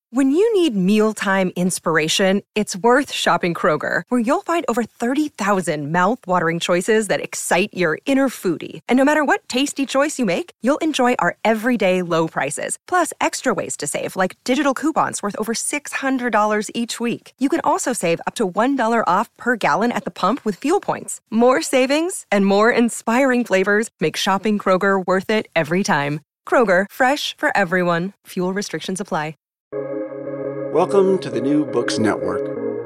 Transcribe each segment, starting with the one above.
When you need mealtime inspiration, it's worth shopping Kroger, where you'll find over 30,000 mouth-watering choices that excite your inner foodie. And no matter what tasty choice you make, you'll enjoy our everyday low prices, plus extra ways to save, like digital coupons worth over $600 each week. You can also save up to $1 off per gallon at the pump with fuel points. More savings and more inspiring flavors make shopping Kroger worth it every time. Kroger, fresh for everyone. Fuel restrictions apply. Welcome to the New Books Network.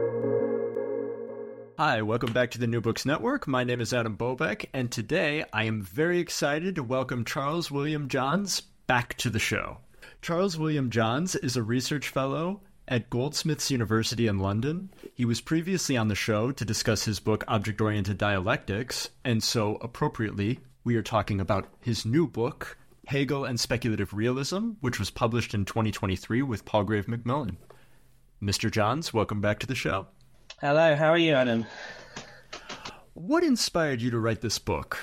Hi, welcome back to the New Books Network. My name is Adam Bobeck, and today I am very excited to welcome Charles William Johns back to the show. Charles William Johns is a research fellow at Goldsmiths University in London. He was previously on the show to discuss his book Object-Oriented Dialectics, and so appropriately, we are talking about his new book, Hegel and Speculative Realism, which was published in 2023 with Palgrave Macmillan. Mr. Johns, welcome back to the show. Hello, how are you, Adam? What inspired you to write this book?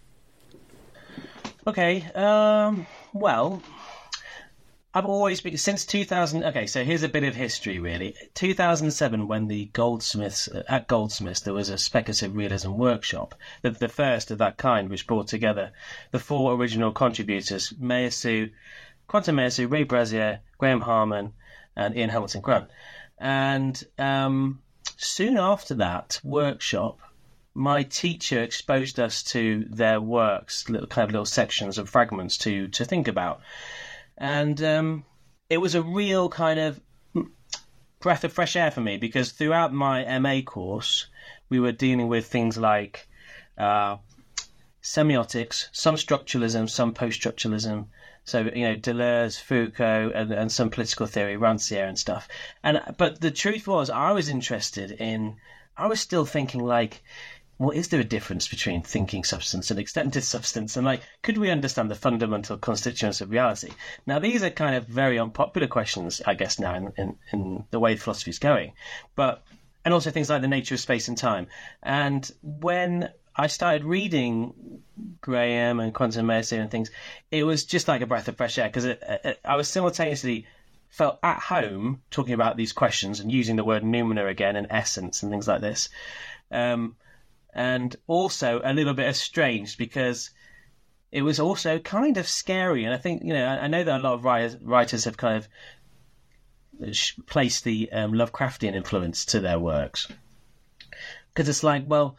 Okay, well, I've always been, since 2000, okay, so here's a bit of history, really. 2007, when the Goldsmiths, at Goldsmiths, there was a speculative realism workshop, the first of that kind, which brought together the four original contributors, Quentin Meillassoux, Ray Brazier, Graham Harman, and Ian Hamilton Grant. And soon after that workshop, my teacher exposed us to their works, little sections and fragments to think about. And it was a real kind of breath of fresh air for me, because throughout my MA course, we were dealing with things like semiotics, some structuralism, some post-structuralism. So, Deleuze, Foucault, and some political theory, Rancière and stuff. But the truth was, I was still thinking, like, well, is there a difference between thinking substance and extended substance? And, like, could we understand the fundamental constituents of reality? Now, these are kind of very unpopular questions, I guess, now in the way philosophy is going. And also things like the nature of space and time. And when I started reading Graham and Quentin Meillassoux and things, it was just like a breath of fresh air, because I was simultaneously felt at home talking about these questions and using the word noumena again and essence and things like this. And also a little bit estranged, because it was also kind of scary. And I think, I know that a lot of writers have kind of placed the Lovecraftian influence to their works. Because it's like, well,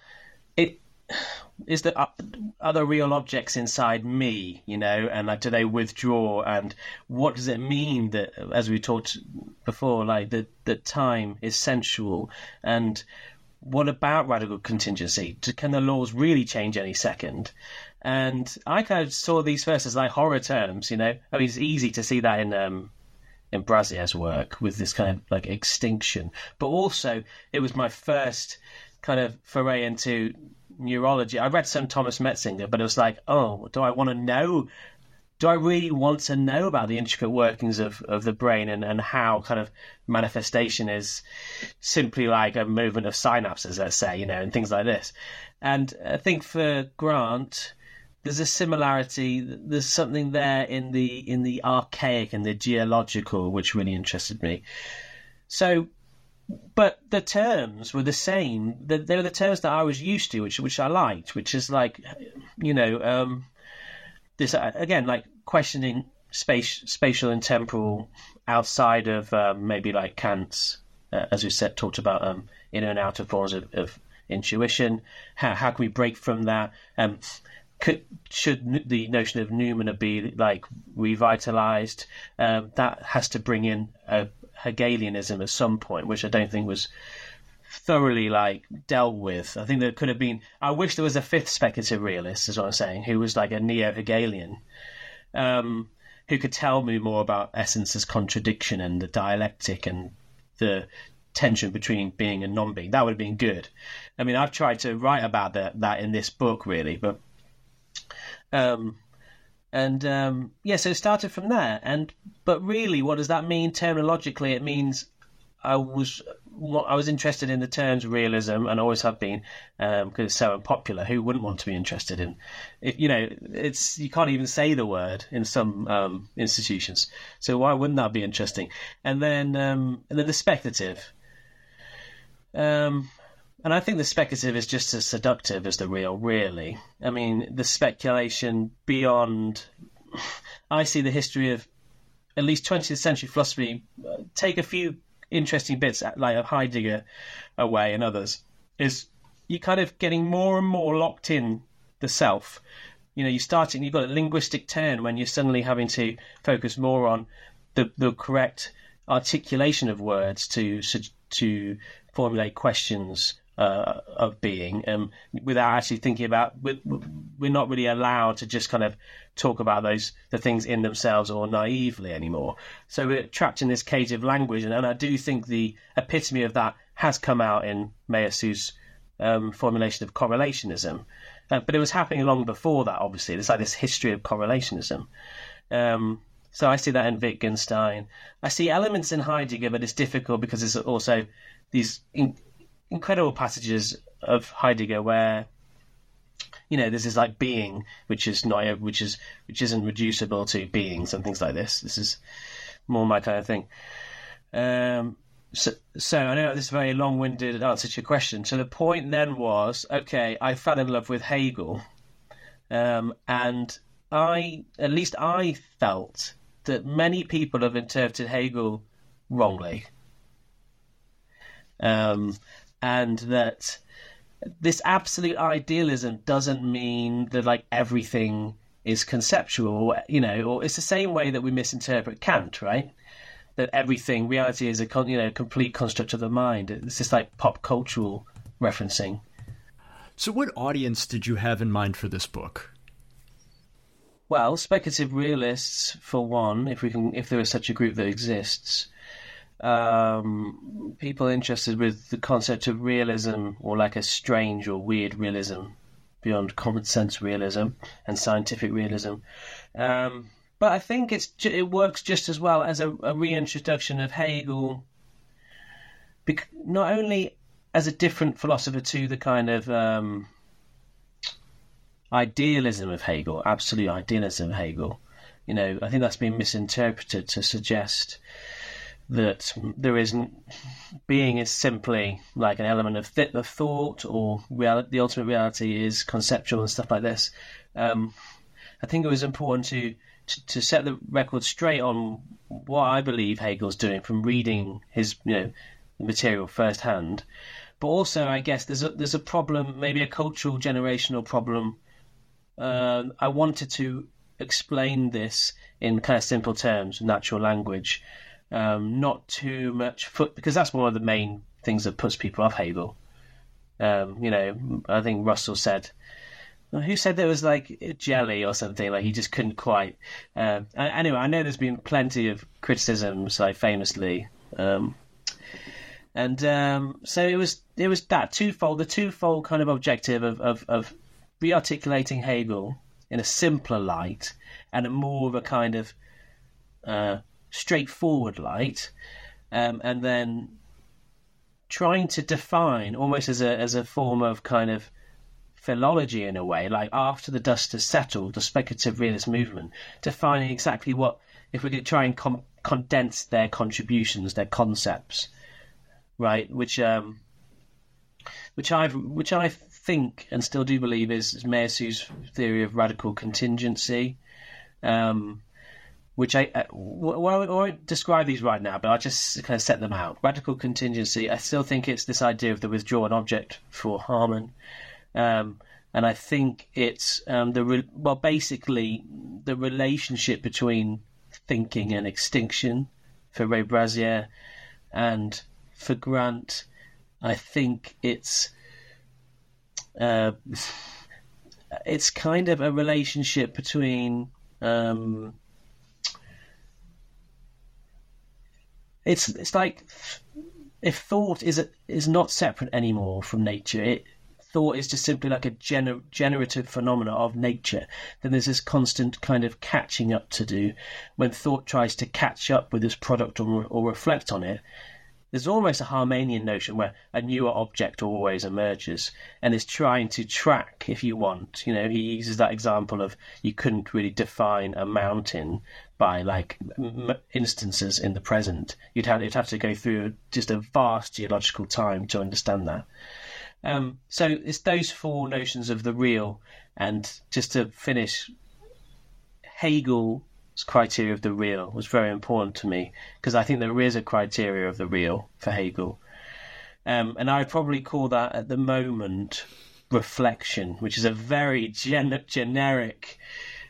are there real objects inside me, and like, do they withdraw, and what does it mean that, as we talked before, like that time is sensual, and what about radical contingency? Can the laws really change any second? And I kind of saw these first as like horror terms, I mean, it's easy to see that in Brazier's work with this kind of like extinction, but also it was my first kind of foray into neurology. I read some Thomas Metzinger, but it was like, oh, do I really want to know about the intricate workings of the brain and how kind of manifestation is simply like a movement of synapses, let's say, and things like this. And I think for Grant, there's a similarity. There's something there in the archaic and the geological, which really interested me. So, but the terms were the same. They were the terms that I was used to, which I liked, which is like, this again, like questioning spatial and temporal outside of maybe like Kant's, as we talked about, inner and outer forms of intuition. How can we break from that? Should the notion of noumena be like revitalized? That has to bring in a Hegelianism at some point, which I don't think was thoroughly like dealt with. I think there could have been. I wish there was a fifth speculative realist, is what I'm saying, who was like a neo-Hegelian, who could tell me more about essence as contradiction and the dialectic and the tension between being and non-being. That would have been good. I mean, I've tried to write about that in this book, really, but so it started from there. But really, what does that mean terminologically? It means I was I was interested in the terms realism, and always have been, because it's so unpopular. Who wouldn't want to be interested in? It's you can't even say the word in some institutions. So why wouldn't that be interesting? And then the speculative. And I think the speculative is just as seductive as the real, really. I mean, the speculation beyond... I see the history of at least 20th century philosophy, take a few interesting bits, like of Heidegger away and others, is you kind of getting more and more locked in the self. You've got a linguistic turn when you're suddenly having to focus more on the correct articulation of words to formulate questions of being, without actually thinking about. We're not really allowed to just kind of talk about the things in themselves or naively anymore. So we're trapped in this cage of language, and I do think the epitome of that has come out in Meillassoux formulation of correlationism. But it was happening long before that, obviously. There's like this history of correlationism. So I see that in Wittgenstein. I see elements in Heidegger, but it's difficult because there's also these incredible passages of Heidegger where, there's this like being, which isn't reducible to beings and things like this. This is more my kind of thing. So I know this is a very long-winded answer to your question. So the point then was, okay, I fell in love with Hegel, and at least I felt that many people have interpreted Hegel wrongly, and that this absolute idealism doesn't mean that like everything is conceptual, or it's the same way that we misinterpret Kant, right? That reality is a complete construct of the mind. It's just like pop cultural referencing. So what audience did you have in mind for this book? Well, speculative realists, for one, if there is such a group that exists. People interested with the concept of realism, or like a strange or weird realism beyond common sense realism and scientific realism. But I think it works just as well as a reintroduction of Hegel, not only as a different philosopher to the kind of idealism of Hegel, absolute idealism of Hegel. I think that's been misinterpreted to suggest that being is simply like an element of thought, or the ultimate reality is conceptual and stuff like this. I think it was important to set the record straight on what I believe Hegel's doing from reading his material firsthand. But also, I guess there's a problem, maybe a cultural generational problem. I wanted to explain this in kind of simple terms, natural language, not too much because that's one of the main things that puts people off Hegel. I think Russell said. Who said there was like jelly or something? Like he just couldn't quite. Anyway, I know there's been plenty of criticisms, like famously, so it was that the twofold kind of objective of re-articulating Hegel in a simpler light and a more of a kind of straightforward light, and then trying to define almost as a form of kind of philology in a way, like after the dust has settled, the speculative realist movement, defining exactly what, if we could try and condense their contributions, their concepts, right? Which I think and still do believe is Meillassoux' theory of radical contingency, which I won't describe these right now, but I'll just kind of set them out. Radical contingency, I still think it's this idea of the withdrawn object for Hamann. And I think it's basically the relationship between thinking and extinction for Ray Brazier, and for Grant, I think it's kind of a relationship between it's like if thought is not separate anymore from nature. Thought is just simply like a generative phenomena of nature. Then there's this constant kind of catching up to do. When thought tries to catch up with this product or reflect on it, there's almost a Harmanian notion where a newer object always emerges and is trying to track, if you want. He uses that example of you couldn't really define a mountain by like instances in the present. You'd have to go through just a vast geological time to understand that. So it's those four notions of the real. And just to finish, Hegel's criteria of the real was very important to me, because I think there is a criteria of the real for Hegel. And I'd probably call that at the moment reflection, which is a very generic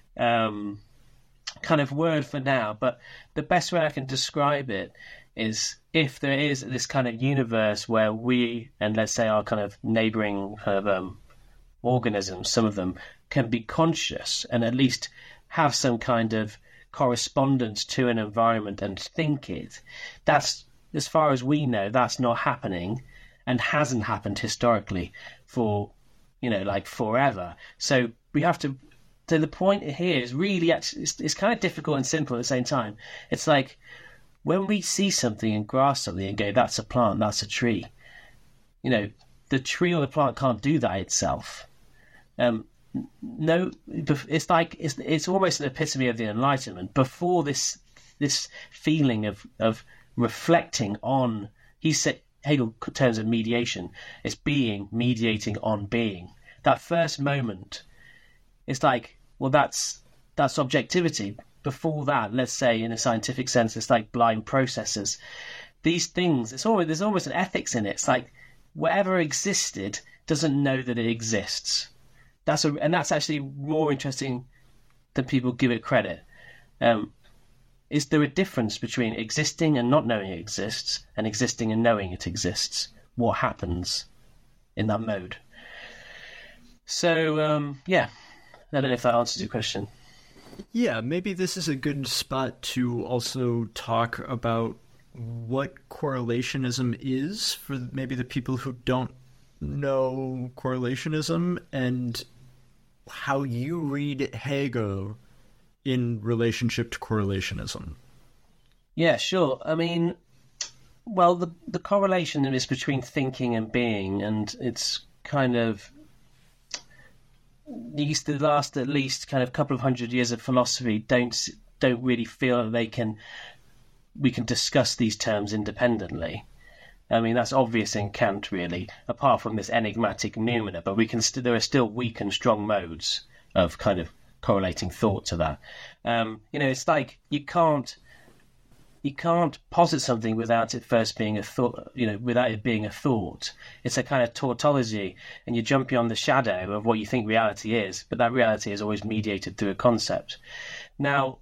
kind of word for now. But the best way I can describe it is, if there is this kind of universe where we, and let's say our kind of neighboring kind of organisms, some of them can be conscious and at least have some kind of correspondence to an environment and think it, that's, as far as we know, that's not happening and hasn't happened historically for, like forever. So we have to, so the point here is really, actually, it's kind of difficult and simple at the same time. It's like when we see something and grasp something and go, that's a plant, that's a tree, the tree or the plant can't do that itself. No, it's like it's almost an epitome of the Enlightenment. Before this feeling of reflecting on, he said, Hegel terms of mediation, it's being mediating on being. That first moment, it's like, well, that's objectivity. Before that, let's say in a scientific sense, it's like blind processes. These things, there's almost an ethics in it. It's like whatever existed doesn't know that it exists. And that's actually more interesting than people give it credit. Is there a difference between existing and not knowing it exists, and existing and knowing it exists? What happens in that mode? So, I don't know if that answers your question. Yeah, maybe this is a good spot to also talk about what correlationism is for maybe the people who don't know correlationism, and how you read Hegel in relationship to correlationism. Yeah, sure. I mean, well, the correlation is between thinking and being, and it's kind of the last at least kind of couple of hundred years of philosophy don't really feel that we can discuss these terms independently. I mean, that's obvious in Kant, really, apart from this enigmatic noumena, but there are still weak and strong modes of kind of correlating thought to that. It's like you can't posit something without it first being a thought, without it being a thought. It's a kind of tautology, and you jump beyond the shadow of what you think reality is, but that reality is always mediated through a concept. Now,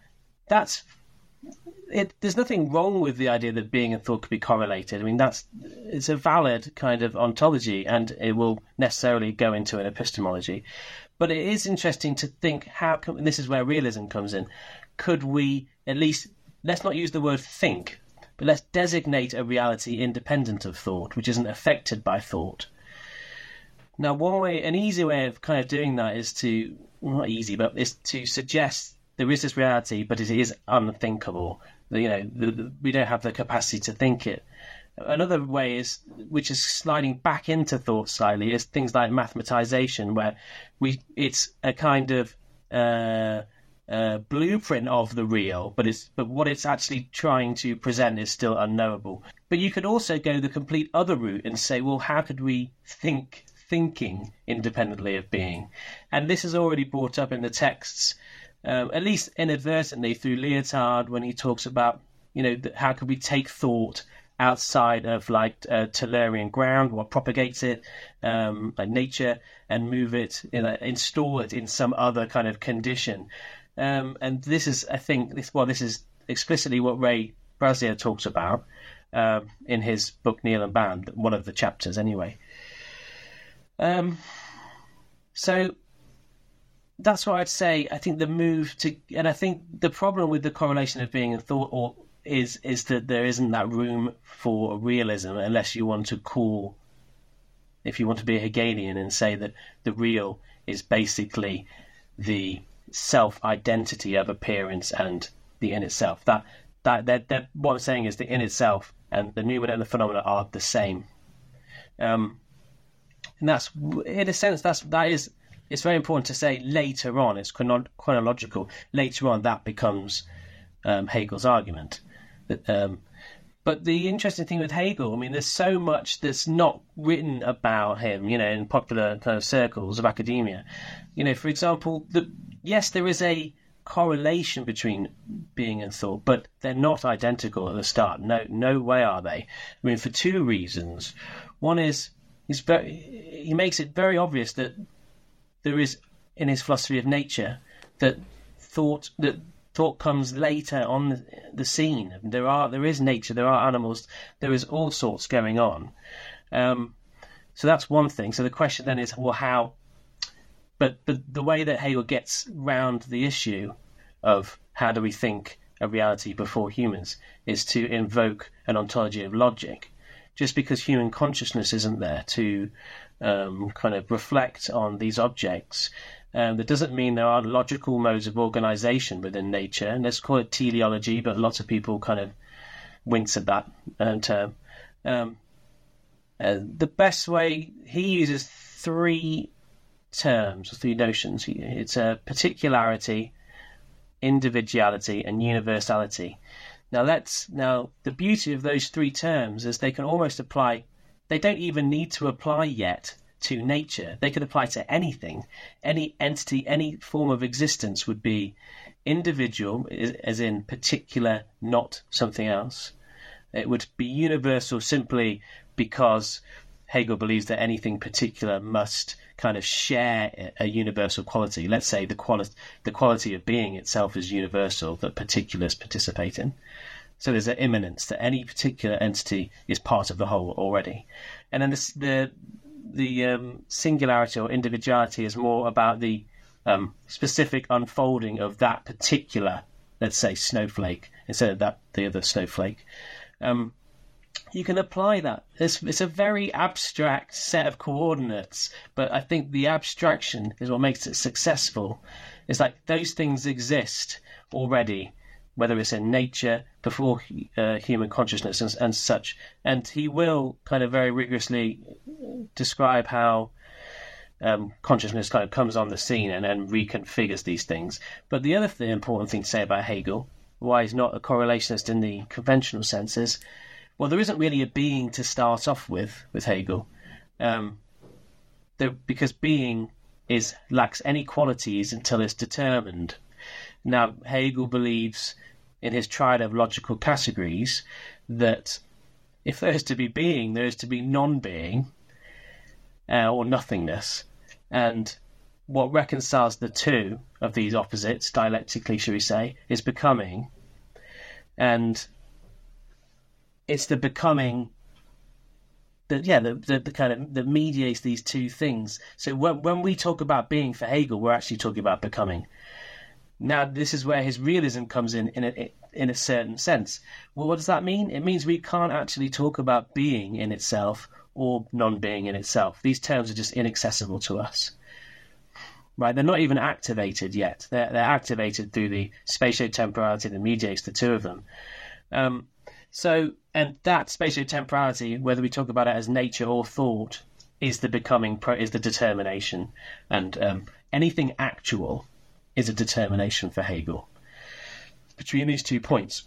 there's nothing wrong with the idea that being and thought could be correlated. I mean, it's a valid kind of ontology, and it will necessarily go into an epistemology. But it is interesting to think, and this is where realism comes in, could we at least, let's not use the word think, but let's designate a reality independent of thought, which isn't affected by thought. Now, an easy way of kind of doing that is is to suggest there is this reality, but it is unthinkable. We don't have the capacity to think it. Another way is, which is sliding back into thought slightly, is things like mathematization, where it's a kind of blueprint of the real, but what it's actually trying to present is still unknowable. But you could also go the complete other route and say, well, how could we thinking independently of being? And this is already brought up in the texts, at least inadvertently through Lyotard, when he talks about, how could we take thought outside of like Tellurian ground, what propagates it, like nature, and move it, install it in some other kind of condition. And this is, I think, this is explicitly what Ray Brazier talks about in his book Neil and Bound, one of the chapters anyway. So that's what I'd say. I think and I think the problem with the correlation of being and thought is that there isn't that room for realism, unless you want to if you want to be a Hegelian and say that the real is basically the self-identity of appearance and the in itself. that what I'm saying is that in itself and the noumen and the phenomena are the same. And that's, in a sense, it's very important to say later on, it's chronological. Later on, that becomes Hegel's argument. But the interesting thing with Hegel, I mean, there's so much that's not written about him, in popular kind of circles of academia. For example, yes, there is a correlation between being and thought, but they're not identical at the start. No way are they. I mean, for two reasons. One is he makes it very obvious that there is, in his philosophy of nature, that thought comes later on the scene. There is nature, there are animals, there is all sorts going on. So that's one thing. So the question then is, well, how? But the way that Hegel gets round the issue of how do we think a reality before humans is to invoke an ontology of logic. Just because human consciousness isn't there to kind of reflect on these objects, that doesn't mean there are logical modes of organization within nature. And let's call it teleology, but lots of people kind of wince at that term. The best way, he uses three notions. It's a particularity, individuality, and universality. Now the beauty of those three terms is they can almost apply. They don't even need to apply yet to nature. They could apply to anything, any entity, any form of existence would be individual, as in particular, not something else. It would be universal simply because Hegel believes that anything particular must kind of share a universal quality. Let's say the quality of being itself is universal, that particulars participate in. So there's an immanence that any particular entity is part of the whole already. And then the singularity or individuality is more about the specific unfolding of that particular, let's say, snowflake, instead of the other snowflake. You can apply that. It's a very abstract set of coordinates, but I think the abstraction is what makes it successful. It's like those things exist already, whether it's in nature, before human consciousness and such. And he will kind of very rigorously describe how consciousness kind of comes on the scene and reconfigures these things. But the other important thing to say about Hegel, why he's not a correlationist in the conventional sense, is, well, there isn't really a being to start off with Hegel, because being lacks any qualities until it's determined. Now, Hegel believes in his triad of logical categories that if there is to be being, there is to be non-being or nothingness. And what reconciles the two of these opposites, dialectically, shall we say, is becoming. And it's the becoming that mediates these two things. So when we talk about being for Hegel, we're actually talking about becoming. Now, this is where his realism comes in a certain sense. Well, what does that mean? It means we can't actually talk about being in itself or non-being in itself. These terms are just inaccessible to us. Right? They're not even activated yet. They're activated through the spatiotemporality that mediates the two of them. And that spatiotemporality, whether we talk about it as nature or thought, is the becoming, is the determination. And anything actual is a determination for Hegel between these 2 points.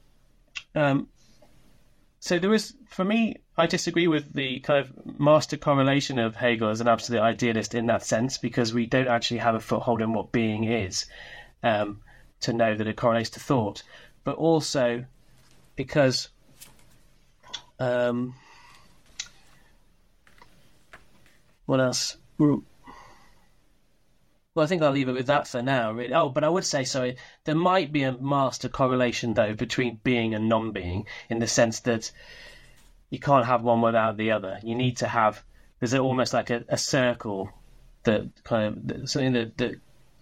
So there is, for me, I disagree with the kind of master correlation of Hegel as an absolute idealist in that sense, because we don't actually have a foothold in what being is to know that it correlates to thought, but also because what else? Well, I think I'll leave it with that for now. Really. Oh, but I would say, sorry, there might be a master correlation, though, between being and non-being, in the sense that you can't have one without the other. You need to have, there's almost like a circle that kind of, something that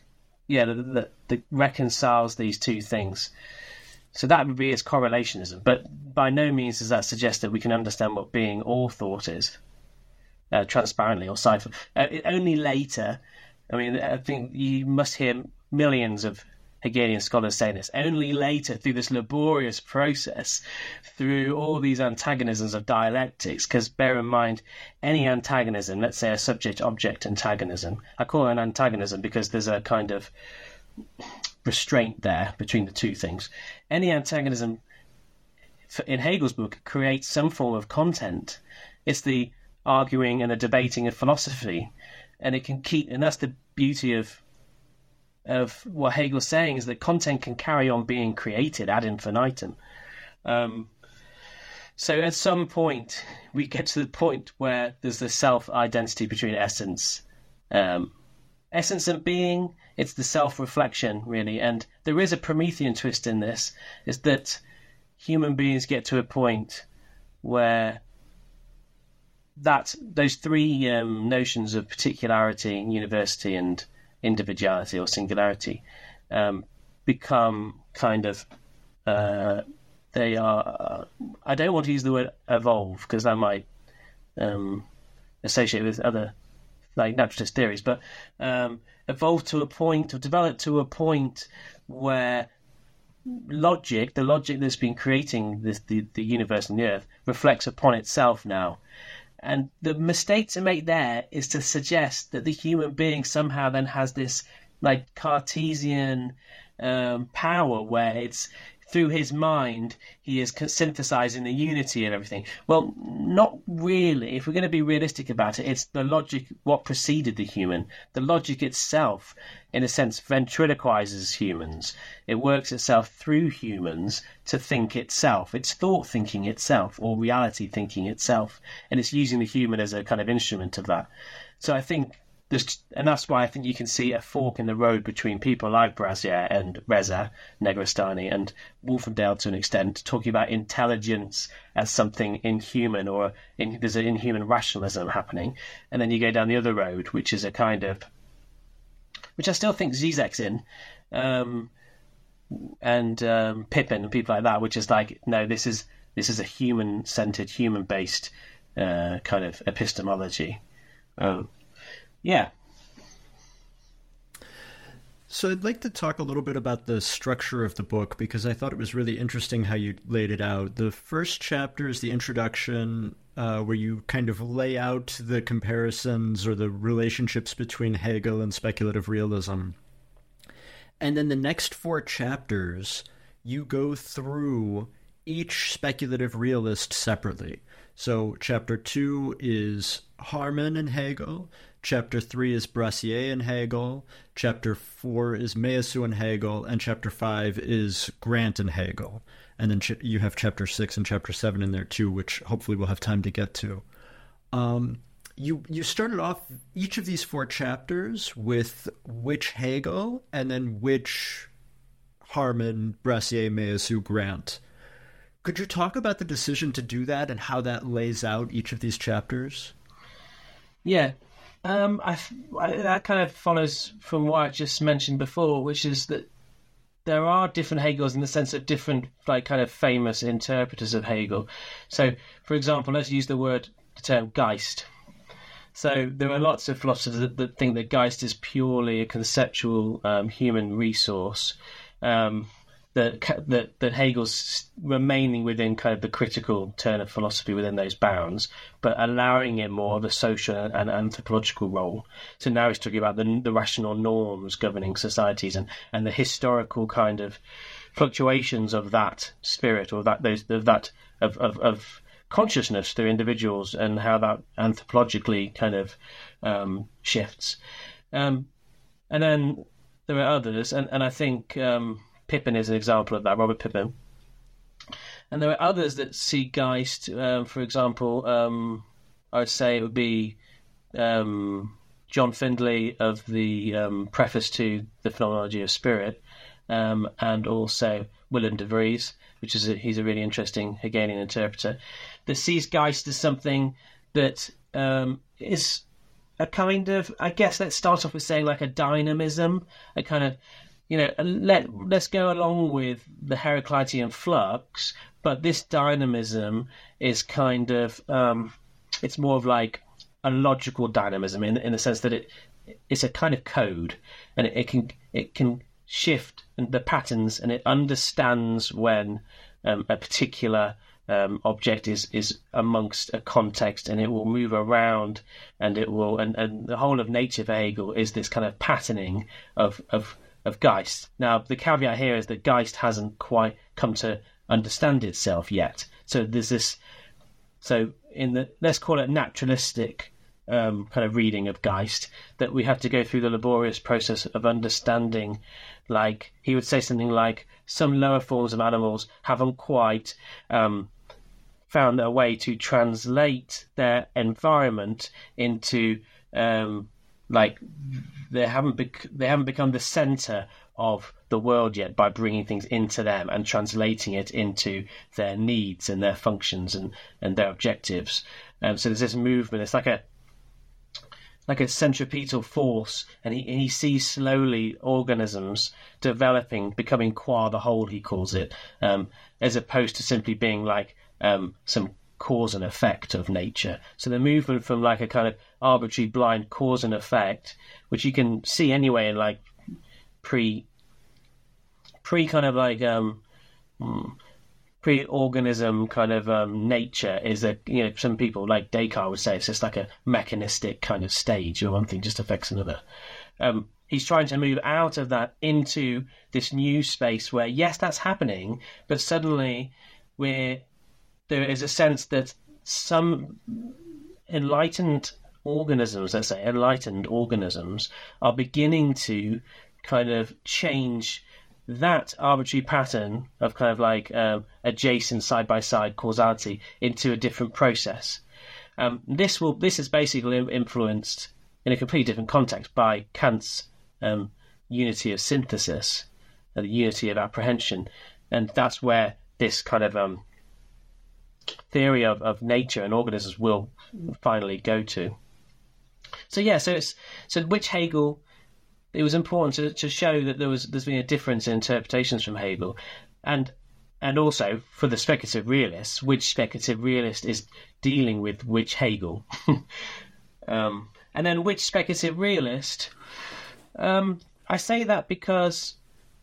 reconciles these two things. So that would be its correlationism. But by no means does that suggest that we can understand what being or thought is transparently or only later. I mean, I think you must hear millions of Hegelian scholars say this. Only later, through this laborious process, through all these antagonisms of dialectics, because bear in mind, any antagonism, let's say a subject-object antagonism, I call it an antagonism because there's a kind of restraint there between the two things. Any antagonism in Hegel's book creates some form of content. It's the arguing and the debating of philosophy, and it can keep, and that's the beauty of what Hegel's saying, is that content can carry on being created ad infinitum. So at some point we get to the point where there's the self-identity between essence and being. It's the self-reflection, really, and there is a Promethean twist in this, is that human beings get to a point where those three notions of particularity, university, and individuality or singularity become kind of they are I don't want to use the word evolve because that might associate with other like naturalist theories, but evolve to a point or develop to a point where the logic that's been creating the universe and the earth reflects upon itself now. And the mistake to make there is to suggest that the human being somehow then has this like Cartesian power where it's through his mind he is synthesizing the unity and everything. Well, not really. If we're going to be realistic about it, it's the logic, what preceded the human. The logic itself, in a sense, ventriloquizes humans. It works itself through humans to think itself. It's thought thinking itself, or reality thinking itself. And it's using the human as a kind of instrument of that. So I think and that's why I think you can see a fork in the road between people like Brassier and Reza Negrestani and Wolfendale to an extent, talking about intelligence as something inhuman, or there's an inhuman rationalism happening. And then you go down the other road, which is a kind of, which I still think Zizek's in, and Pippin and people like that, which is like, no, this is a human-centered, human-based kind of epistemology. Yeah. So I'd like to talk a little bit about the structure of the book, because I thought it was really interesting how you laid it out. The first chapter is the introduction, where you kind of lay out the comparisons or the relationships between Hegel and speculative realism. And then the next 4 chapters, you go through each speculative realist separately. So chapter 2 is Harman and Hegel. Chapter 3 is Brassier and Hegel. Chapter 4 is Meillassoux and Hegel. And chapter 5 is Grant and Hegel. And then you have chapter 6 and chapter 7 in there too, which hopefully we'll have time to get to. You started off each of these 4 chapters with which Hegel and then which Harman, Brassier, Meillassoux, Grant. Could you talk about the decision to do that and how that lays out each of these chapters? Yeah. That kind of follows from what I just mentioned before, which is that there are different Hegels in the sense of different, like, kind of famous interpreters of Hegel. So, for example, let's use the term Geist. So there are lots of philosophers that think that Geist is purely a conceptual human resource, that Hegel's remaining within kind of the critical turn of philosophy within those bounds, but allowing it more of a social and anthropological role. So now he's talking about the rational norms governing societies and the historical kind of fluctuations of that spirit, or that consciousness through individuals, and how that anthropologically kind of shifts. And then there are others, and I think Pippin is an example of that, Robert Pippin. And there are others that see Geist, for example, I would say it would be John Findlay of the preface to The Phenomenology of Spirit, and also Willem de Vries, he's a really interesting Hegelian interpreter, that sees Geist as something that is a kind of, I guess let's start off with saying like a dynamism, a kind of, let's go along with the Heraclitean flux, but this dynamism is kind of, it's more of like a logical dynamism in the sense that it's a kind of code, and it can shift the patterns, and it understands when a particular object is amongst a context, and it will move around, and it will, and the whole of nature for Hegel is this kind of patterning of Geist. Now, the caveat here is that Geist hasn't quite come to understand itself yet. So there's this. So in the, let's call it naturalistic kind of reading of Geist, that we have to go through the laborious process of understanding. Like, he would say something like, some lower forms of animals haven't quite found a way to translate their environment into like they haven't become the center of the world yet by bringing things into them and translating it into their needs and their functions and their objectives. So there's this movement. It's like a centripetal force, and he sees slowly organisms developing, becoming qua the whole, he calls it, as opposed to simply being like some cause and effect of nature. So the movement from like a kind of arbitrary blind cause and effect, which you can see anyway in like pre kind of like pre-organism kind of nature, is that, you know, some people like Descartes would say it's just like a mechanistic kind of stage, or one thing just affects another. He's trying to move out of that into this new space where, yes, that's happening, but suddenly there is a sense that some enlightened organisms are beginning to kind of change that arbitrary pattern of kind of like adjacent side-by-side causality into a different process. This is basically influenced in a completely different context by Kant's unity of synthesis, the unity of apprehension, and that's where this kind of theory of nature and organisms will finally go to. So yeah, so which Hegel. It was important to show that there's been a difference in interpretations from Hegel, and also for the speculative realists, which speculative realist is dealing with which Hegel, and then which speculative realist. I say that because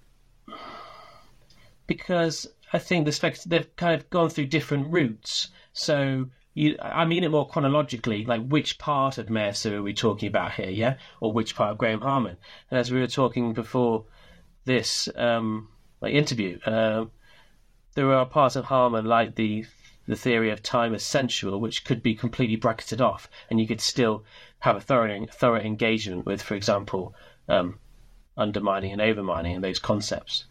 I think they've kind of gone through different routes. So I mean it more chronologically, like which part of Mercer are we talking about here, yeah? Or which part of Graham Harman? And as we were talking before this interview, there are parts of Harman, like the theory of time as sensual, which could be completely bracketed off, and you could still have a thorough engagement with, for example, undermining and overmining and those concepts.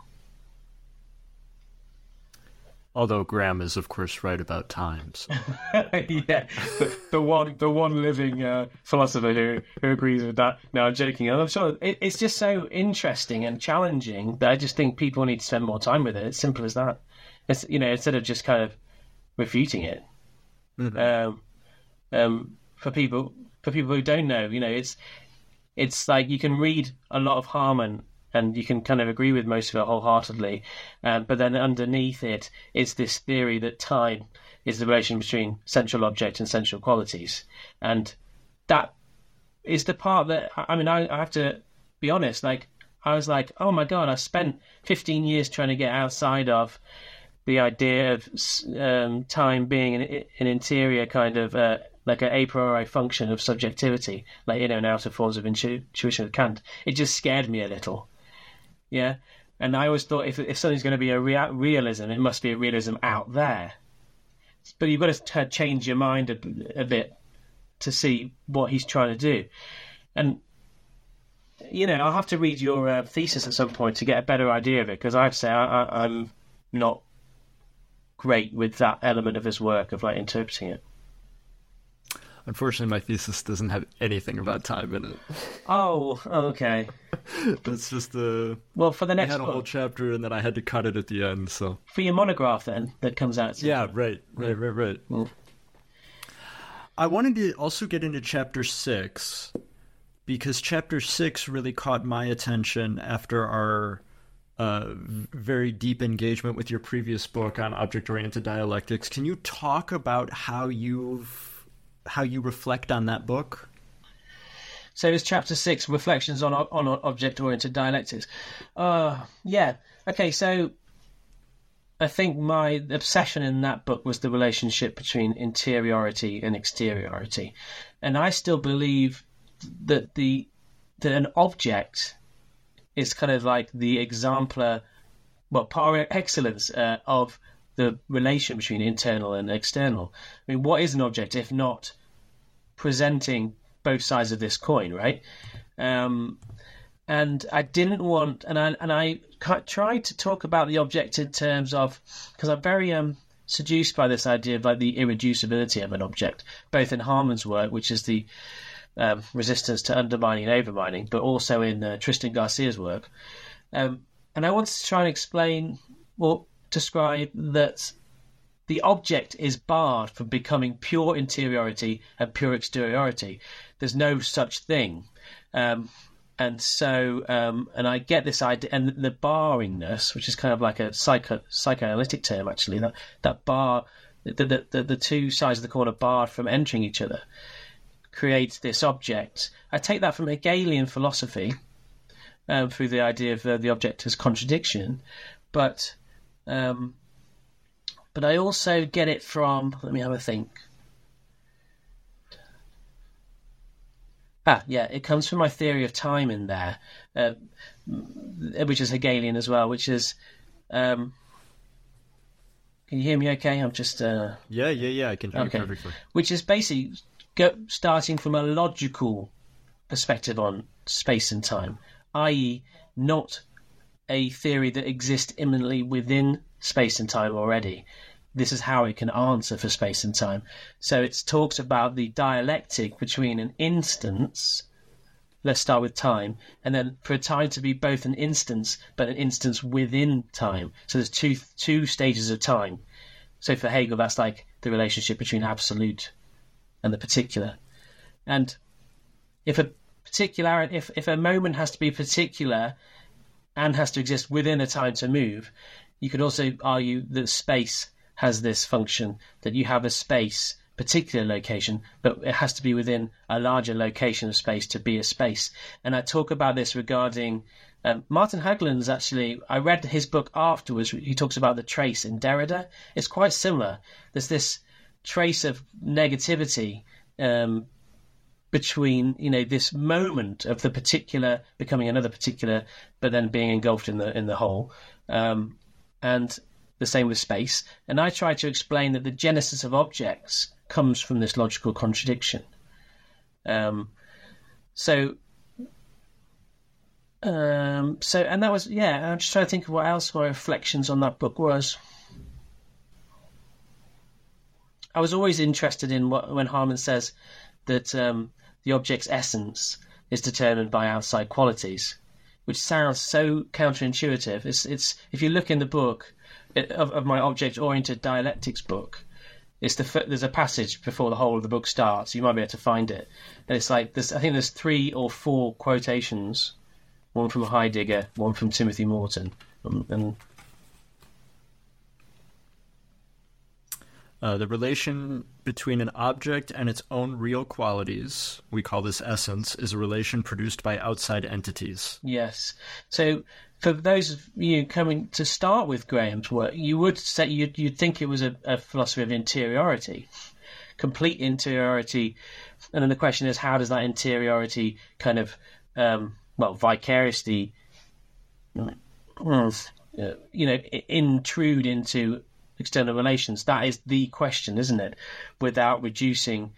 Although Graham is, of course, right about time. So. Yeah, the one living philosopher who agrees with that. No, I'm joking. I'm sure it's just so interesting and challenging that I just think people need to spend more time with it. It's simple as that. It's, you know, instead of just kind of refuting it. Mm-hmm. For people who don't know, you know, it's like you can read a lot of Harman and you can kind of agree with most of it wholeheartedly. But then underneath it is this theory that time is the relation between central object and central qualities. And that is the part that, I mean, I have to be honest, like, I was like, oh my God, I spent 15 years trying to get outside of the idea of time being an interior kind of, like an a priori function of subjectivity, like, you know, an outer forms of intuition of Kant. It just scared me a little. Yeah, and I always thought if something's going to be a realism, it must be a realism out there. But you've got to change your mind a bit to see what he's trying to do. And, you know, I'll have to read your thesis at some point to get a better idea of it, because I have to say I'm not great with that element of his work of like interpreting it. Unfortunately, my thesis doesn't have anything about time in it. Oh, okay. That's just well, for the next I had a whole chapter and then I had to cut it at the end. So for your monograph then that comes out soon. Yeah, right. Well, I wanted to also get into chapter 6 because chapter 6 really caught my attention after our very deep engagement with your previous book on object-oriented dialectics. Can you talk about how you reflect on that book? So it's chapter 6, Reflections on Object-Oriented Dialectics. Yeah. Okay, so I think my obsession in that book was the relationship between interiority and exteriority. And I still believe that that an object is kind of like the exemplar, par excellence of the relation between internal and external. I mean, what is an object if not presenting both sides of this coin, right? And I didn't want, and I tried to talk about the object in terms of, because I'm very seduced by this idea of like the irreducibility of an object, both in Harman's work, which is the resistance to undermining and overmining, but also in Tristan Garcia's work. And I wanted to try and explain or describe that the object is barred from becoming pure interiority and pure exteriority. There's no such thing. And so, and I get this idea, and the barringness, which is kind of like a psychoanalytic term, actually, that bar, the two sides of the coin are barred from entering each other, creates this object. I take that from Hegelian philosophy, through the idea of the object as contradiction, but I also get it from, let me have a think. It comes from my theory of time in there, which is Hegelian as well, which is... can you hear me okay? I'm just... Yeah, I can hear you perfectly. Which is basically starting from a logical perspective on space and time, i.e. not a theory that exists immanently within space and time already. This is how it can answer for space and time. So it talks about the dialectic between an instance, let's start with time, and then for a time to be both an instance, but an instance within time. So there's two stages of time. So for Hegel, that's like the relationship between absolute and the particular. And if a moment has to be particular and has to exist within a time to move, you could also argue that space has this function, that you have a space, particular location, but it has to be within a larger location of space to be a space. And I talk about this regarding Martin Hageland's, actually, I read his book afterwards. He talks about the trace in Derrida. It's quite similar. There's this trace of negativity between, this moment of the particular becoming another particular, but then being engulfed in the whole, and the same with space. And I try to explain that the genesis of objects comes from this logical contradiction. And that was, I'm just trying to think of what else my reflections on that book was. I was always interested in when Harman says that the object's essence is determined by outside qualities, which sounds so counterintuitive. It's if you look in the book of my object-oriented dialectics book, there's a passage before the whole of the book starts. You might be able to find it, and it's like I think there's 3 or 4 quotations, one from Heidegger, one from Timothy Morton, and the relation between an object and its own real qualities, we call this essence, is a relation produced by outside entities. Yes. So for those of you coming to start with Graham's work, you would say you'd think it was a philosophy of interiority, complete interiority, and then the question is, how does that interiority kind of vicariously intrude into external relations? That is the question, isn't it? Without reducing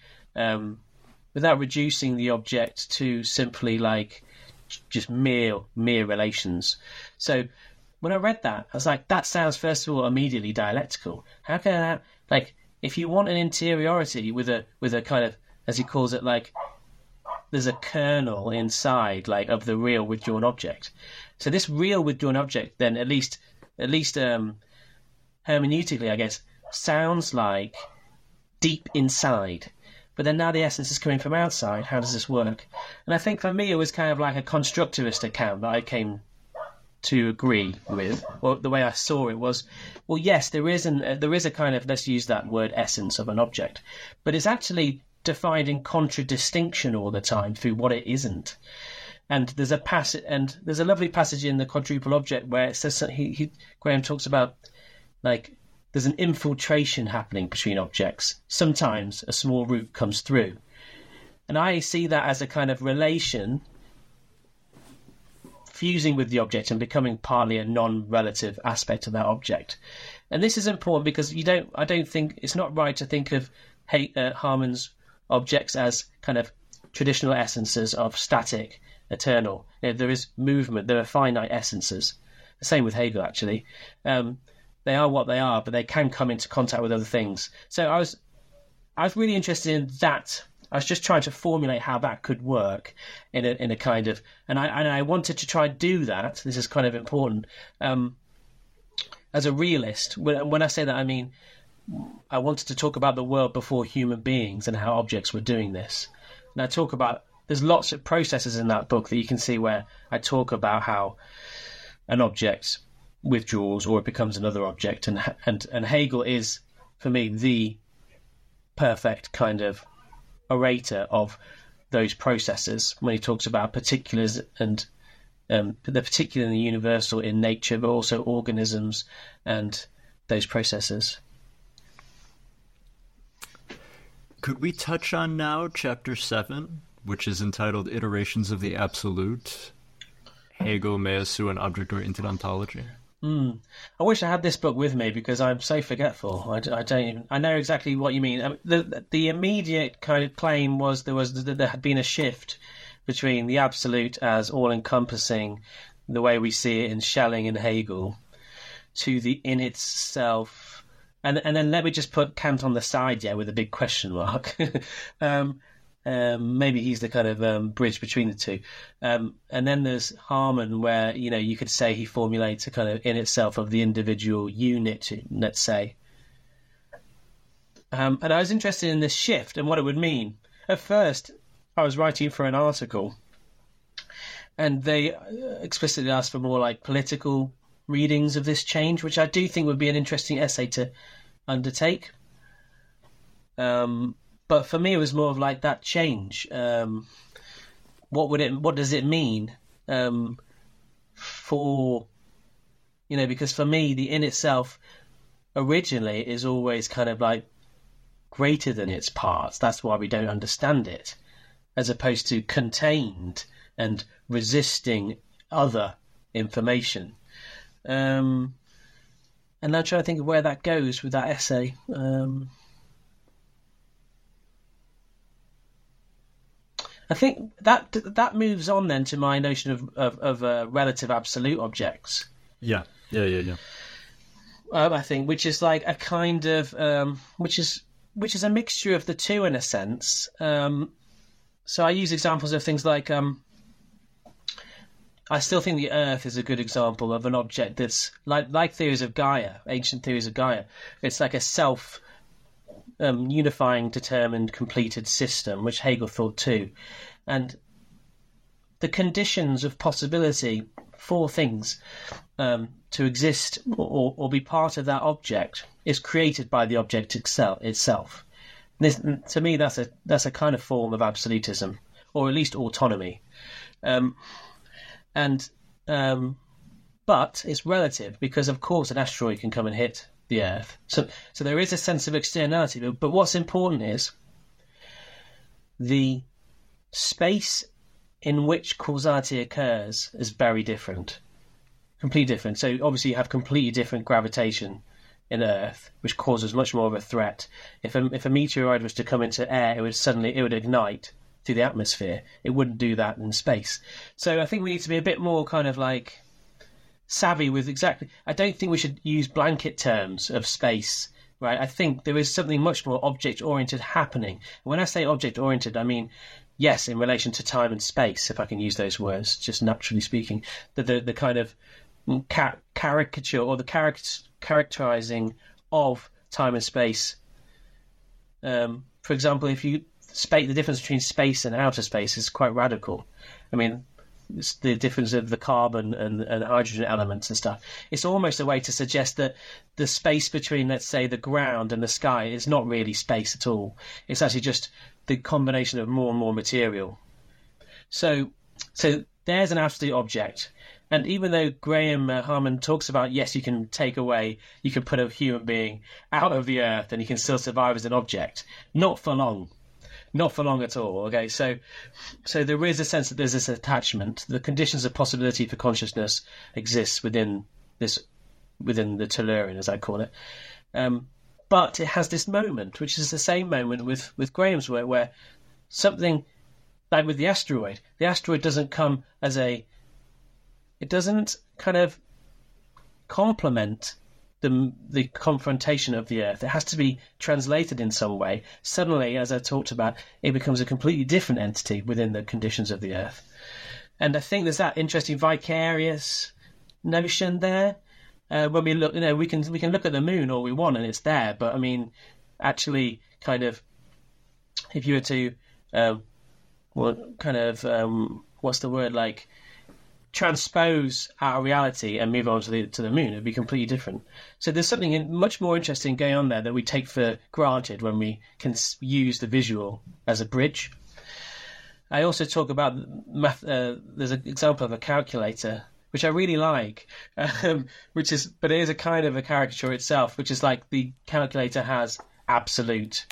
the object to simply like just mere relations. So when I read that, I was like, that sounds first of all immediately dialectical. How can that, like, if you want an interiority with a kind of, as he calls it, like there's a kernel inside like of the real withdrawn object. So this real withdrawn object then at least hermeneutically, I guess, sounds like deep inside. But then now the essence is coming from outside. How does this work? And I think for me it was kind of like a constructivist account that I came to agree with. Well, the way I saw it was, well, yes, there is a kind of, let's use that word, essence of an object. But it's actually defined in contradistinction all the time through what it isn't. And there's a lovely passage in the Quadruple Object where it says Graham talks about like there's an infiltration happening between objects. Sometimes a small root comes through, and I see that as a kind of relation fusing with the object and becoming partly a non-relative aspect of that object. And this is important because I don't think it's not right to think of Harman's objects as kind of traditional essences of static, eternal. There is movement. There are finite essences. The same with Hegel, actually. They are what they are, but they can come into contact with other things. So I was really interested in that. I was just trying to formulate how that could work in a kind of, and I wanted to try and do that. This is kind of important. As a realist, when I say that, I mean I wanted to talk about the world before human beings and how objects were doing this. And I talk about, there's lots of processes in that book that you can see where I talk about how an object withdraws or it becomes another object, and Hegel is, for me, the perfect kind of orator of those processes when he talks about particulars and the particular and the universal in nature, but also organisms and those processes. Could we touch on now Chapter 7, which is entitled Iterations of the Absolute, Hegel, Meillassoux, and Object-Oriented Ontology? I wish I had this book with me because I'm so forgetful. I know exactly what you mean. The immediate kind of claim was there had been a shift between the absolute as all-encompassing, the way we see it in Schelling and Hegel, to the in itself. And then let me just put Kant on the side, with a big question mark. Maybe he's the kind of bridge between the two. And then there's Harman, where you could say he formulates a kind of in itself of the individual unit, let's say. And I was interested in this shift and what it would mean. At first, I was writing for an article, and they explicitly asked for more like political readings of this change, which I do think would be an interesting essay to undertake. But for me, it was more of like that change. What does it mean for, because for me, the in itself originally is always kind of like greater than its parts. That's why we don't understand it, as opposed to contained and resisting other information. And I'm trying to think of where that goes with that essay. I think that moves on then to my notion of relative absolute objects. Yeah. I think, which is like a kind of which is a mixture of the two in a sense. So I use examples of things like I still think the Earth is a good example of an object that's like theories of Gaia, ancient theories of Gaia. It's like a self unifying, determined, completed system, which Hegel thought too. And the conditions of possibility for things to exist or be part of that object is created by the object itself. This, to me, that's a kind of form of absolutism, or at least autonomy. But it's relative because, of course, an asteroid can come and hit the Earth. So there is a sense of externality. But what's important is the space in which causality occurs is very different, completely different. So obviously you have completely different gravitation in Earth, which causes much more of a threat. If a meteoroid was to come into air, it would ignite through the atmosphere. It wouldn't do that in space. So I think we need to be a bit more kind of like savvy with exactly. I don't think we should use blanket terms of space, right? I think there is something much more object-oriented happening. When I say object-oriented, I mean, yes, in relation to time and space, if I can use those words, just naturally speaking, the kind of caricature or the characterizing of time and space. For example, if you the difference between space and outer space is quite radical. I mean, the difference of the carbon and hydrogen elements and stuff. It's almost a way to suggest that the space between, let's say, the ground and the sky is not really space at all. It's actually just the combination of more and more material. So there's an absolute object. And even though Graham Harman talks about, yes, you can put a human being out of the earth and he can still survive as an object, not for long. Not for long at all. Okay, so there is a sense that there's this attachment. The conditions of possibility for consciousness exists within the Tellurian, as I call it. But it has this moment, which is the same moment with Graham's work, where something like with the asteroid doesn't come as it doesn't kind of complement the confrontation of the Earth. It has to be translated in some way. Suddenly, as I talked about, it becomes a completely different entity within the conditions of the Earth. And I think there's that interesting vicarious notion there. When we look, we can look at the moon all we want and it's there. But I mean, actually, kind of, if you were to, what's the word, like, transpose our reality and move on to the moon, it'd be completely different. So there's something much more interesting going on there that we take for granted when we can use the visual as a bridge. I also talk about there's an example of a calculator which I really like, but it is a kind of a caricature itself, which is like the calculator has absolute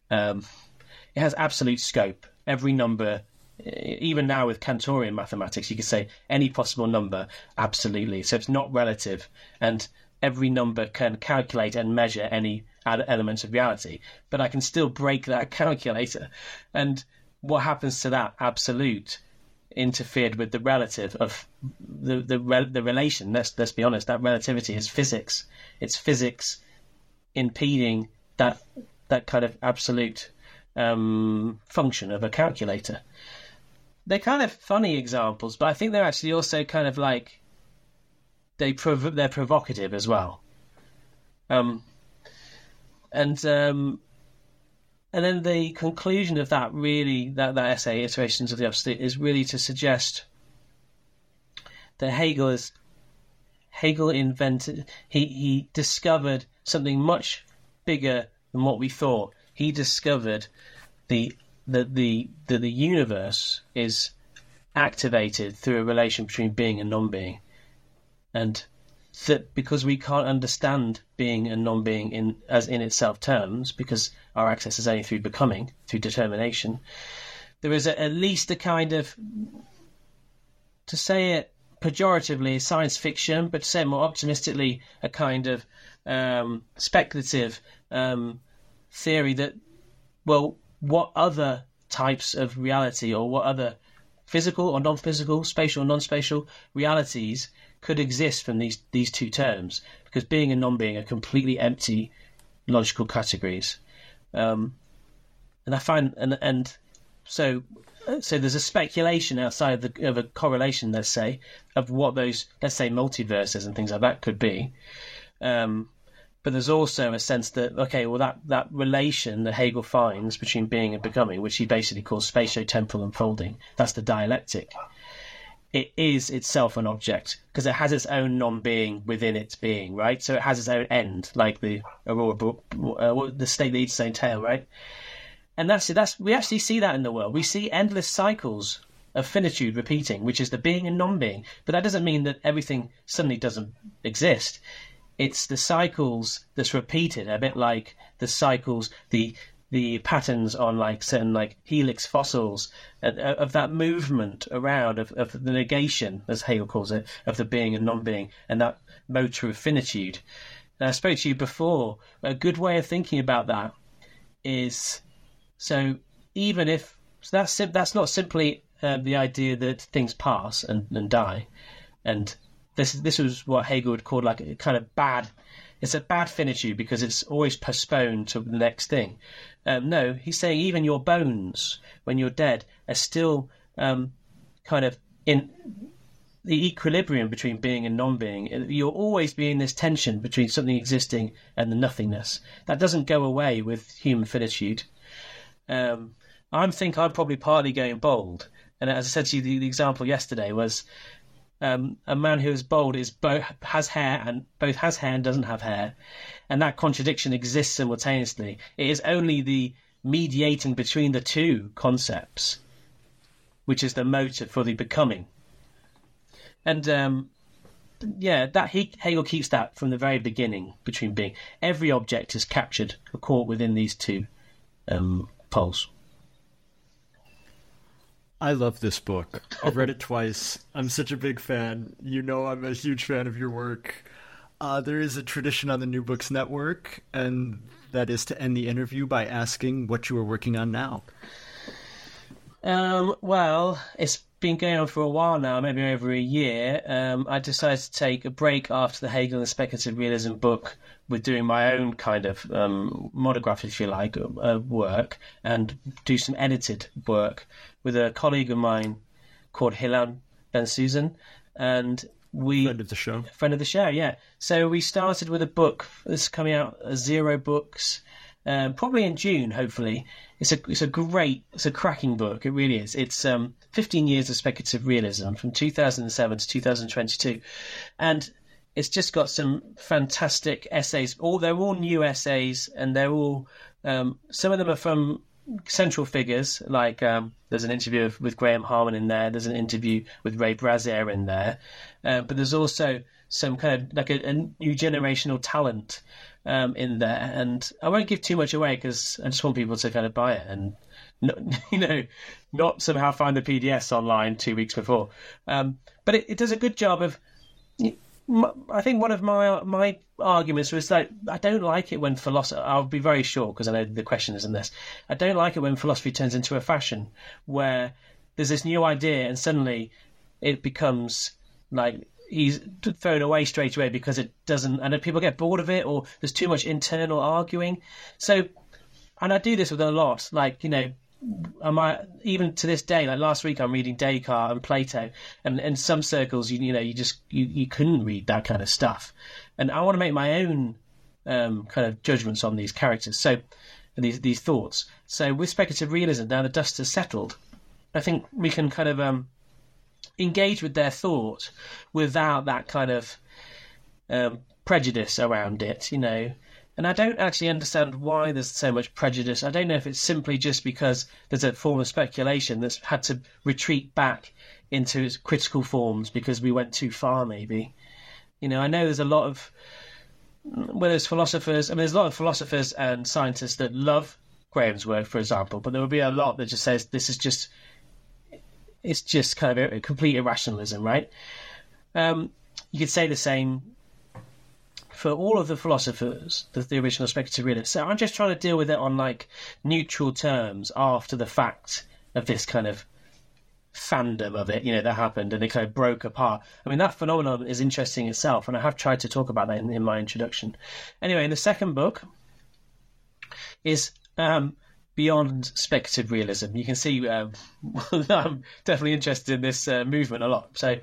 scope. Every number. Even now with Cantorian mathematics, you could say any possible number, absolutely. So it's not relative, and every number can calculate and measure any elements of reality. But I can still break that calculator, and what happens to that absolute interfered with the relative of the relation. Let's be honest. That relativity is physics. It's physics impeding that kind of absolute function of a calculator. They're kind of funny examples, but I think they're actually also kind of like they're provocative as well. And then the conclusion of that that essay, Iterations of the Absolute, is really to suggest that Hegel invented. He discovered something much bigger than what we thought. He discovered the universe is activated through a relation between being and non-being, and that because we can't understand being and non-being in itself terms, because our access is only through becoming, through determination, there is at least a kind of, to say it pejoratively, science fiction, but to say it more optimistically, a kind of speculative theory that, well, what other types of reality, or what other physical or non-physical, spatial or non-spatial realities could exist from these two terms, because being and non-being are completely empty logical categories. And I find, so there's a speculation outside of a correlation, let's say, of what those, let's say, multiverses and things like that could be. But there's also a sense that, okay, well, that relation that Hegel finds between being and becoming, which he basically calls spatio-temporal unfolding, that's the dialectic. It is itself an object, because it has its own non-being within its being, right? So it has its own end, like the Aurora book, the state that eats its own tail, right? And we actually see that in the world. We see endless cycles of finitude repeating, which is the being and non-being. But that doesn't mean that everything suddenly doesn't exist. It's the cycles that's repeated, a bit like the cycles, the patterns on like certain like helix fossils of that movement around of the negation, as Hegel calls it, of the being and non-being, and that motor of finitude. And I spoke to you before. A good way of thinking about that is, so even if that's not simply the idea that things pass and die, and this was what Hegel would call like a kind of bad. It's a bad finitude because it's always postponed to the next thing. No, he's saying even your bones, when you're dead, are still kind of in the equilibrium between being and non-being. You'll always be in this tension between something existing and the nothingness. That doesn't go away with human finitude. I think I'm probably partly going bold, And as I said to you, the example yesterday was a man who is bald is both has hair and doesn't have hair, and that contradiction exists simultaneously. It is only the mediating between the two concepts which is the motive for the becoming. And that Hegel keeps that from the very beginning between being. Every object is captured or caught within these two poles. I love this book. I've read it twice. I'm such a big fan. You know I'm a huge fan of your work. There is a tradition on the New Books Network, and that is to end the interview by asking what you are working on now. Well, it's been going on for a while now, maybe over a year. I decided to take a break after the Hegel and Speculative Realism book with doing my own kind of monograph, if you like, work, and do some edited work with a colleague of mine called Hilam Ben-Susan, and friend of the show, yeah. So we started with a book that's coming out, Zero Books, probably in June, hopefully. It's a cracking book. It really is. It's 15 years of speculative realism from 2007 to 2022, and it's just got some fantastic essays. They're all new essays, and they're all some of them are from central figures. Like there's an interview with Graham Harman in there. There's an interview with Ray Brazier in there, but there's also some kind of like a new generational talent in there. And I won't give too much away because I just want people to kind of buy it and not somehow find the PDFs online 2 weeks before. But it does a good job of. I think one of my arguments was that I don't like it when philosophy. I'll be very short because I know the question isn't this. I don't like it when philosophy turns into a fashion where there's this new idea and suddenly it becomes like he's thrown away straight away because it doesn't, and people get bored of it or there's too much internal arguing. So, and I do this with a lot, like even to this day, like last week, I'm reading Descartes and Plato, and in some circles, you couldn't read that kind of stuff, and I want to make my own kind of judgments on these characters. So these thoughts. So with speculative realism, now the dust has settled, I think we can kind of engage with their thought without that kind of prejudice around it, And I don't actually understand why there's so much prejudice. I don't know if it's simply just because there's a form of speculation that's had to retreat back into its critical forms because we went too far, maybe. I know there's a lot of, there's a lot of philosophers and scientists that love Graham's work, for example, but there will be a lot that just says it's just kind of a complete irrationalism, right? You could say the same for all of the philosophers, the original speculative realists. So I'm just trying to deal with it on like neutral terms after the fact of this kind of fandom of it, that happened and it kind of broke apart. I mean, that phenomenon is interesting itself, and I have tried to talk about that in my introduction. Anyway, the second book is beyond speculative realism. You can see I'm definitely interested in this movement a lot. So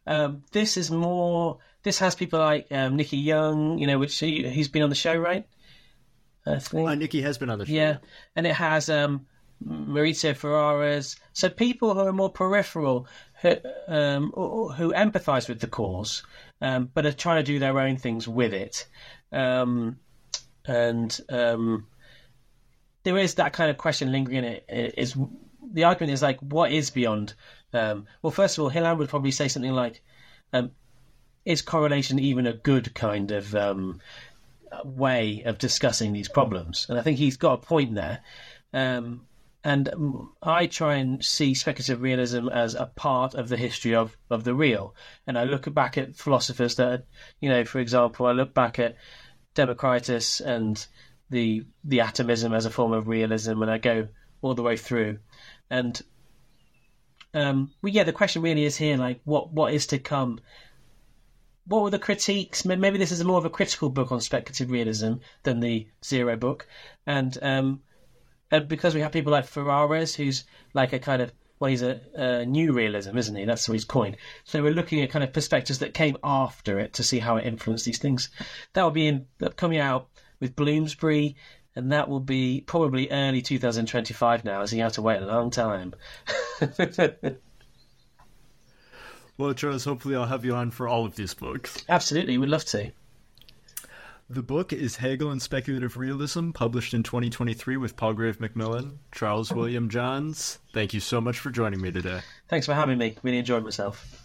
this has people like Nicky Young, which he's been on the show, right? I think. Nicky has been on the show. Yeah, and it has Maurizio Ferraras. So people who are more peripheral, who empathise with the cause, but are trying to do their own things with it. There is that kind of question lingering in it. The argument is like, what is beyond? Well, first of all, Hilam would probably say something like, is correlation even a good kind of way of discussing these problems? And I think he's got a point there. And I try and see speculative realism as a part of the history of the real. And I look back at philosophers that, for example, I look back at Democritus and the atomism as a form of realism, and I go all the way through. And the question really is here, like, what is to come? What were the critiques? Maybe this is more of a critical book on speculative realism than the Zero book. And because we have people like Ferraras, who's like a kind of, well, he's a new realism, isn't he? That's what he's coined. So we're looking at kind of perspectives that came after it to see how it influenced these things. That will be coming out with Bloomsbury, and that will be probably early 2025 now, as he had to wait a long time. Well, Charles, hopefully I'll have you on for all of these books. Absolutely, we'd love to. The book is Hegel and Speculative Realism, published in 2023 with Palgrave Macmillan. Charles William Johns, thank you so much for joining me today. Thanks for having me. Really enjoyed myself.